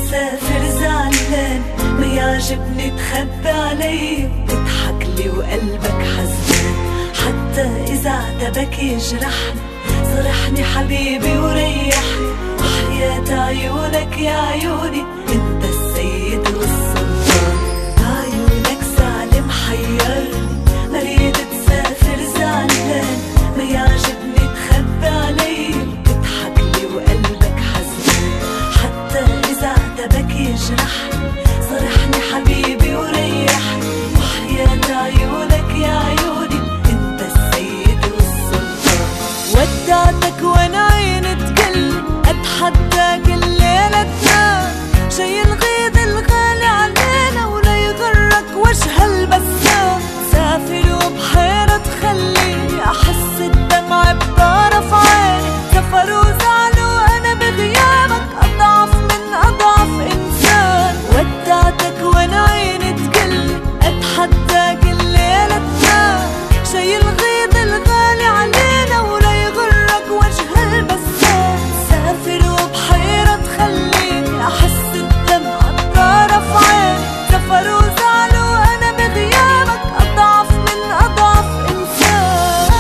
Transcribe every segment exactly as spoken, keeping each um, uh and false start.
تسافر زعلان، ما يعجبني تخبي علي تضحك لي وقلبك حزان. حتى إذا عتبك يجرحني صرحني حبيبي وريحني، وحياة عيونك يا عيوني انت السيد والسلطان. عيونك زعل محيرني، مريد تسافر زعلان، ما يعجبني تخبي علي تضحك لي وقلبك حزان. حتى إذا عتبك يجرحني صرحني حبيبي وريحني، وحياة عيونك يا عيوني انت السيد والسلطان. ودعتك وانا عيني تكل اتحداك الليلتنا، شي الغيظ الغالي علينا ولا يغرك وجه البسام. سافر وبحيرة تخليني احس الدمع بطرف عيني، سفر وزعل وانا بغيابك اضعف من اضعف انسان. ودعتك وانا عيني تكل اتحداك الليلتنا، شي الغيظ الغالي علينا ولا يغرك وجه البسام. سافر وبحيرة تخليني احس الدمع بطرف عيني، سفر وزعل وانا بغيابك اضعف من اضعف انسان.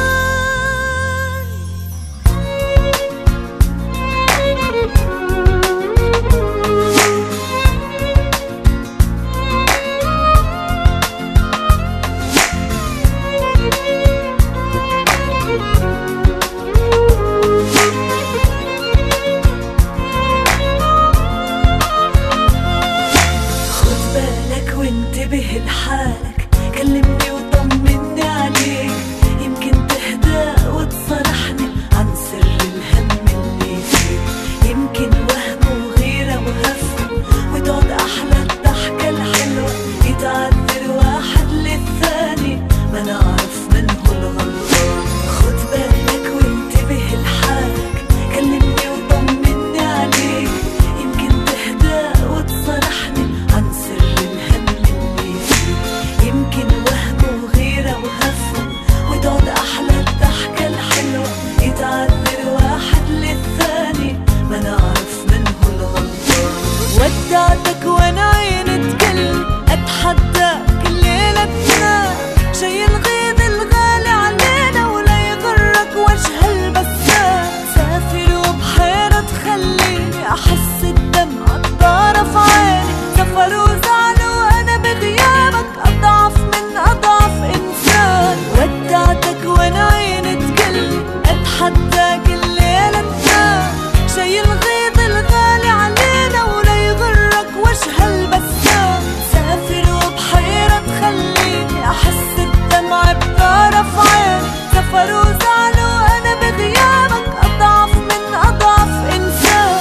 خد بالك وانتبه لحالك، كلمني وطمني عليك، يمكن تهدى وتصرحني عن سر الهم اللي فيك. يمكن وهم وغيرة وهفوة وتقعد أحلى الضحكة الحلوة، يتعذر واحد للثاني ما نعرف من هو الغلطان. خد بالك وانتبه لحالك، كلمني وطمني عليك، يمكن تهدى وتصرحني عن سر الهم اللي فيك. يمكن وهم وغيرة وهفوة وتقعد أحلى الضحكة الحلوة، يتعذر واحد للثاني ما نعرف من هو الغلطان. ودعتك وانا عيني تكل اتحداك الليلتنا، شي الغيظ الغالي علينا ولا يغرك وجه البسام. سافر وبحيرة تخليني احس الدمع بطرف عيني، سفر وزعل وانا بغيابك اضعف من اضعف انسان. ودعتك وانا عيني تكل اتحداك الليلتنا، شي الغيظ الغالي علينا ولا يغرك وجه البسام. سافر وبحيرة تخليني احس الدمع بطرف عيني، سفر وزعل وانا بغيابك اضعف من اضعف انسان.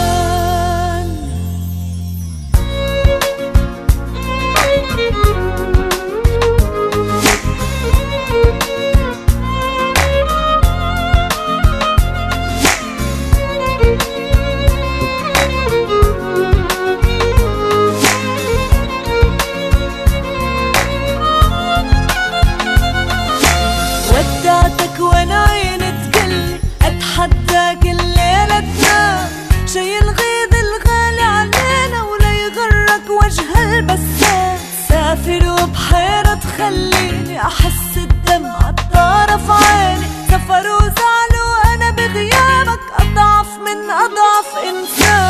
ودعتك وانا عيني تكل اتحداك الليلتنا، شي الغيظ الغالي علينا ولا يغرك وجه البسام. سافر وبحيرة تخليني احس الدمع بطرف عيني، سفر وزعل وانا بغيابك اضعف من اضعف انسان.